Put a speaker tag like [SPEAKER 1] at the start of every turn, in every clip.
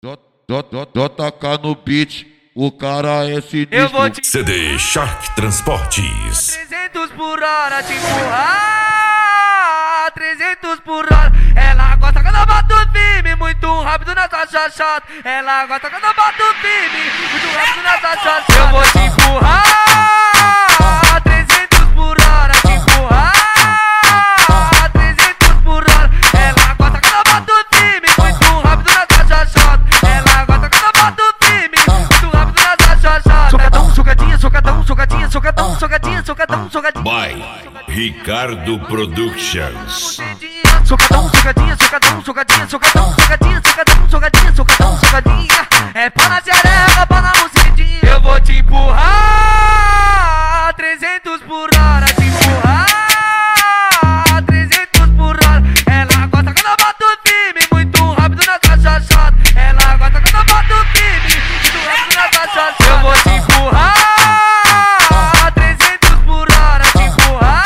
[SPEAKER 1] JK no beat, o cara é sinistro.
[SPEAKER 2] Eu vou te
[SPEAKER 3] CD Shark Transportes.
[SPEAKER 2] 300 por hora, te empurrar 300 por hora. Ela gosta quando eu bato firme, muito rápido nessa chachata. Ela gosta quando eu bato firme, muito rápido nessa chachata. Eu vou te empurrar 300 por hora, te empurrar 300 por hora. Ela gosta quando eu bato firme, muito rápido nessa chachata. Ela gosta quando eu bato firme, muito rápido nessa chachata. Socadão, socadinha, socadão, socadinha, socadão, socadinha, socadão, socadinha.
[SPEAKER 3] By Ricardo Productions.
[SPEAKER 2] Socadão, socadinha, socadão, socadinha, socadão, socadinha, socadão, socadinha, socadão, socadinha. É pá na xereca, pá na bucetinha. Eu vou te empurrar 300 por hora, te empurrar 300 por hora. Ela gosta quando eu bato firme, muito rápido nessa chachata. Ela gosta quando eu bato firme, muito rápido nessa chachata. Eu vou te empurrar 300 por hora, te empurrar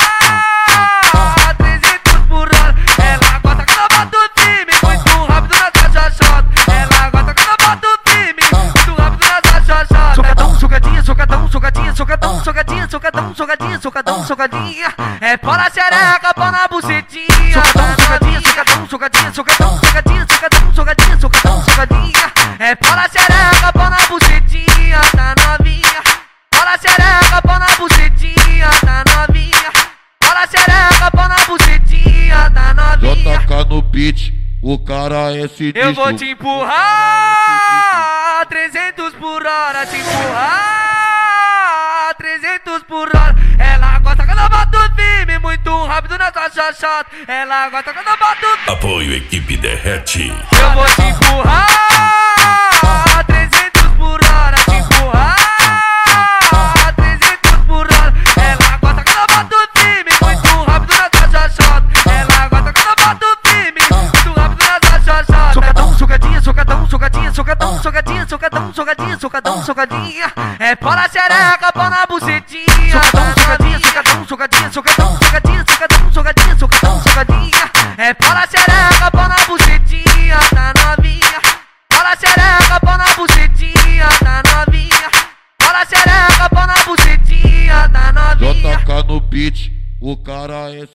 [SPEAKER 2] 300 por hora. Ela gosta quando eu bato firme, muito rápido nessa chachata. Ela gosta quando eu bato firme, muito rápido nessa chachata. Socadão, socadinha, socadão, socadinha, socadão, socadinha, socadão, socadinha, socadão, socadinha. É pá na xereca, pá na bucetinha. Socadão, socadinha, socadão, socadinha, socadão, socadinha, socadão, socadinha, socadão, socadinha. É pá na xereca, pá na bucetinha, tá novinha. Pá na xereca, pá na bucetinha, tá novinha. Pá na xereca, pá na bucetinha, tá novinha.
[SPEAKER 1] JK no beat, o cara é sinistro.
[SPEAKER 2] Eu vou te empurrar 300 por hora, te empurrar 300 por hora. Ela gosta quando eu bato firme, muito rápido nessa chachata. Ela gosta quando eu bato firme.
[SPEAKER 3] Apoio Equipe Derrete.
[SPEAKER 2] Eu vou te empurrar 300 por hora, te empurrar 300 por hora. Ela gosta quando eu bato firme, muito rápido nessa chachata. Ela gosta quando eu bato firme, muito rápido nessa chachata. Socadão, socadinha, socadão, socadinha, socadão, socadinha, socadão, socadinha, socadão, socadinha. É pá na xereca, pá na bucetinha. Socadão, socadinha, socadão, socadinha, socadão, socadinha, socadão, socadinha, socadão, socadinha. É pá na xereca, pá na bucetinha, tá novinha. Pá na xereca, pá na bucetinha, tá novinha. Pá na xereca, pá na bucetinha, tá novinha.
[SPEAKER 1] JK no beat, o cara é